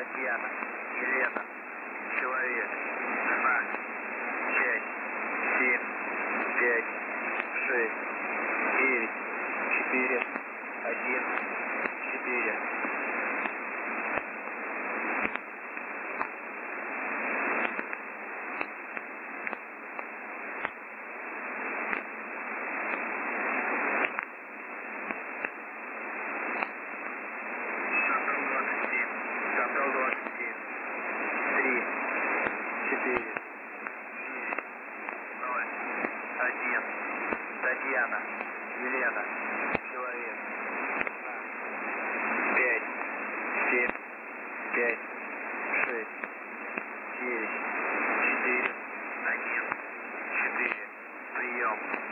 Татьяна, Елена, человек, знак, 5, 7, 5, 6, 9, 4, 1, 4. Шаттл 27, 3, 4, 9, 0, 1. Татьяна, Елена, человек, знак, 5, 7, 5, 6, 9, 4, 1, 4. Прием.